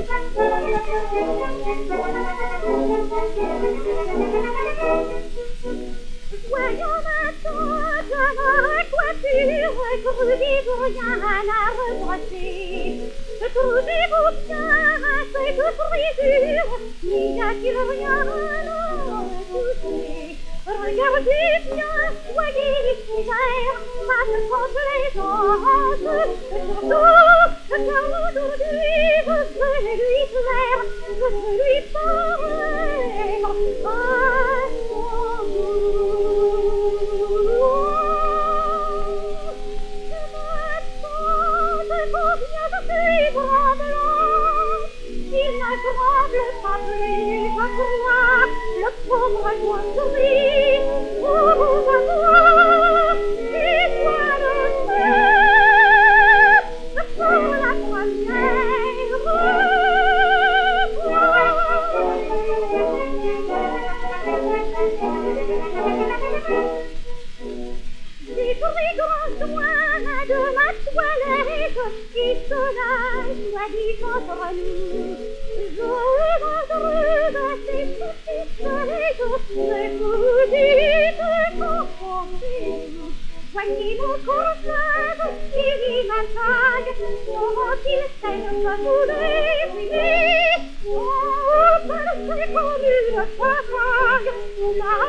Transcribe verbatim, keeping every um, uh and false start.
Voyons maintenant de ma coiffure que vous dites rien à regretter. Trouvez-vous bien cette frisure, n'y a-t-il rien à toucher? Regardez bien, voyez les figères, face complaisante. Surtout, car aujourd'hui je veux lui plaire, je veux lui paraître à son goût. Combien je suis tremblant, il ne tremble pas plus à toi, le pauvre doigt sourit pour vous avoir, et toi le sais, pour la première fois. J'ai pris grand soin de ma toilette qui sonna, soit dit entre nous. J'aurais l'endroit de ces petites soleils, mais vous dites confondez-vous. Voyez mon conscience, il y m'attaque, sont-ils celles que vous désirez? Oh, parce qu'on une femme, la